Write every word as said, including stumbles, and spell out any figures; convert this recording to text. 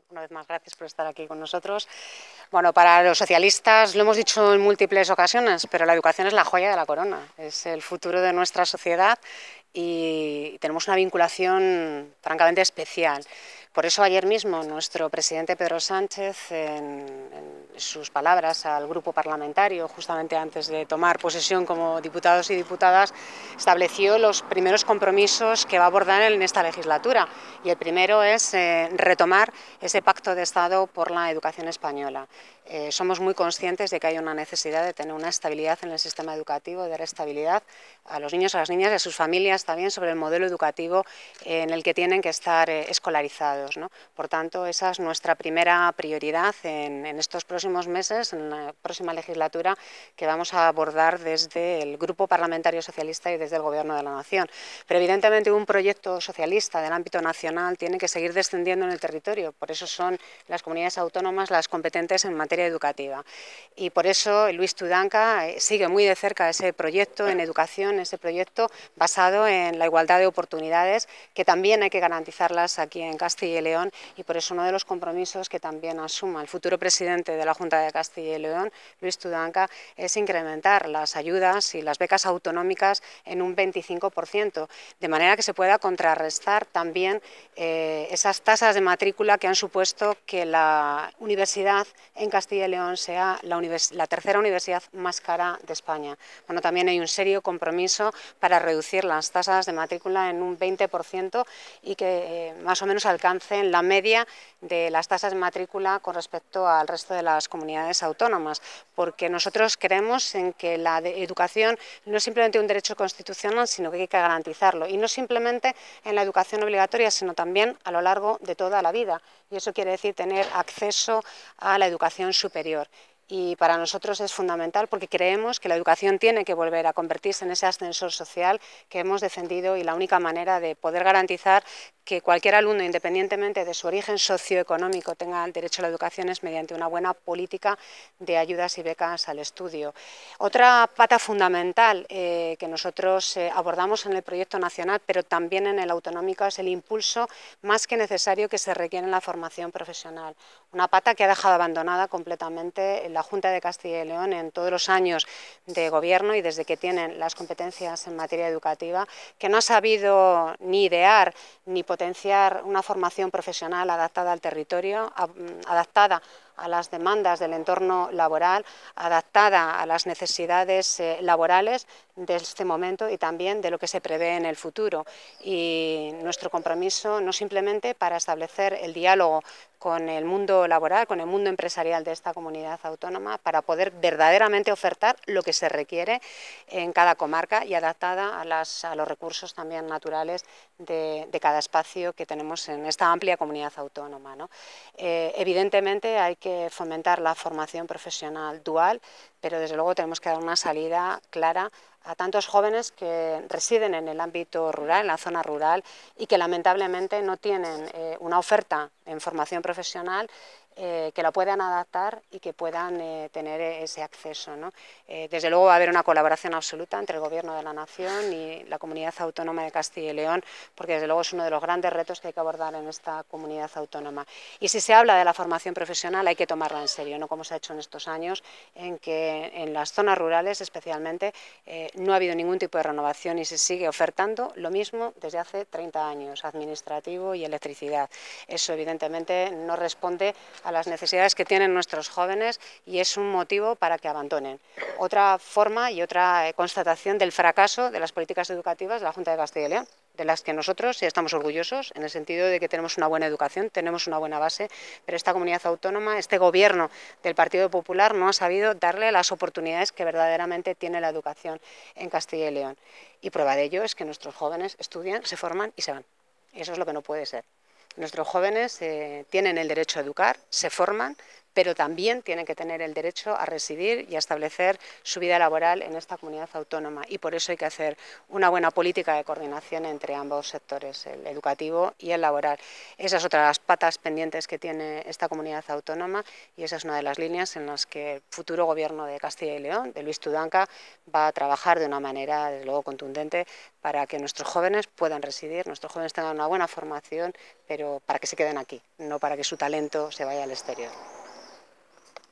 Una vez más, gracias por estar aquí con nosotros. Bueno, para los socialistas, lo hemos dicho en múltiples ocasiones, pero la educación es la joya de la corona, es el futuro de nuestra sociedad y tenemos una vinculación francamente especial. Por eso ayer mismo nuestro presidente Pedro Sánchez, en, en sus palabras al grupo parlamentario, justamente antes de tomar posesión como diputados y diputadas, estableció los primeros compromisos que va a abordar en esta legislatura. Y el primero es eh, retomar ese pacto de Estado por la educación española. Eh, somos muy conscientes de que hay una necesidad de tener una estabilidad en el sistema educativo, de dar estabilidad a los niños, a las niñas y a sus familias también sobre el modelo educativo en el que tienen que estar eh, escolarizados, ¿no? Por tanto, esa es nuestra primera prioridad en, en estos próximos meses, en la próxima legislatura, que vamos a abordar desde el Grupo Parlamentario Socialista y desde el Gobierno de la Nación. Pero evidentemente un proyecto socialista del ámbito nacional tiene que seguir descendiendo en el territorio, por eso son las comunidades autónomas las competentes en materia educativa. Y por eso Luis Tudanca sigue muy de cerca ese proyecto en educación, ese proyecto basado en la igualdad de oportunidades, que también hay que garantizarlas aquí en Castilla y León, y por eso uno de los compromisos que también asuma el futuro presidente de la Junta de Castilla y León, Luis Tudanca, es incrementar las ayudas y las becas autonómicas en un veinticinco por ciento, de manera que se pueda contrarrestar también eh, esas tasas de matrícula que han supuesto que la universidad en Castilla y León sea la, univers la tercera universidad más cara de España. Bueno, también hay un serio compromiso para reducir las tasas de matrícula en un veinte por ciento y que eh, más o menos alcancen la media de las tasas de matrícula con respecto al resto de las comunidades autónomas, porque nosotros creemos en que la educación no es simplemente un derecho constitucional, sino que hay que garantizarlo, y no simplemente en la educación obligatoria, sino también a lo largo de toda la vida, y eso quiere decir tener acceso a la educación superior. Y para nosotros es fundamental porque creemos que la educación tiene que volver a convertirse en ese ascensor social que hemos defendido, y la única manera de poder garantizar que cualquier alumno, independientemente de su origen socioeconómico, tenga el derecho a la educación es mediante una buena política de ayudas y becas al estudio. Otra pata fundamental eh, que nosotros eh, abordamos en el proyecto nacional, pero también en el autonómico, es el impulso más que necesario que se requiere en la formación profesional. Una pata que ha dejado abandonada completamente la Junta de Castilla y León en todos los años de gobierno y desde que tienen las competencias en materia educativa, que no ha sabido ni idear ni potenciar una formación profesional adaptada al territorio, adaptada a las demandas del entorno laboral, adaptada a las necesidades eh, laborales de este momento y también de lo que se prevé en el futuro. Y nuestro compromiso no simplemente para establecer el diálogo con el mundo laboral, con el mundo empresarial de esta comunidad autónoma, para poder verdaderamente ofertar lo que se requiere en cada comarca y adaptada a, las, a los recursos también naturales de, de cada espacio que tenemos en esta amplia comunidad autónoma, ¿no? Eh, evidentemente hay que fomentar la formación profesional dual, pero desde luego tenemos que dar una salida clara a tantos jóvenes que residen en el ámbito rural, en la zona rural, y que lamentablemente no tienen eh, una oferta en formación profesional eh, que la puedan adaptar y que puedan eh, tener ese acceso, ¿no? Eh, desde luego va a haber una colaboración absoluta entre el Gobierno de la Nación y la Comunidad Autónoma de Castilla y León, porque desde luego es uno de los grandes retos que hay que abordar en esta comunidad autónoma. Y si se habla de la formación profesional hay que tomarla en serio, no como se ha hecho en estos años, en que en las zonas rurales especialmente eh, no ha habido ningún tipo de renovación y se sigue ofertando lo mismo desde hace treinta años, administrativo y electricidad. Eso evidentemente no responde a las necesidades que tienen nuestros jóvenes y es un motivo para que abandonen. Otra forma y otra constatación del fracaso de las políticas educativas de la Junta de Castilla y León, de las que nosotros sí estamos orgullosos, en el sentido de que tenemos una buena educación, tenemos una buena base, pero esta comunidad autónoma, este gobierno del Partido Popular no ha sabido darle las oportunidades que verdaderamente tiene la educación en Castilla y León. Y prueba de ello es que nuestros jóvenes estudian, se forman y se van. Eso es lo que no puede ser. Nuestros jóvenes eh, tienen el derecho a educar, se forman, pero también tienen que tener el derecho a residir y a establecer su vida laboral en esta comunidad autónoma, y por eso hay que hacer una buena política de coordinación entre ambos sectores, el educativo y el laboral. Esa es otra de las patas pendientes que tiene esta comunidad autónoma, y esa es una de las líneas en las que el futuro gobierno de Castilla y León, de Luis Tudanca, va a trabajar de una manera, desde luego, contundente para que nuestros jóvenes puedan residir, nuestros jóvenes tengan una buena formación, pero para que se queden aquí, no para que su talento se vaya al exterior.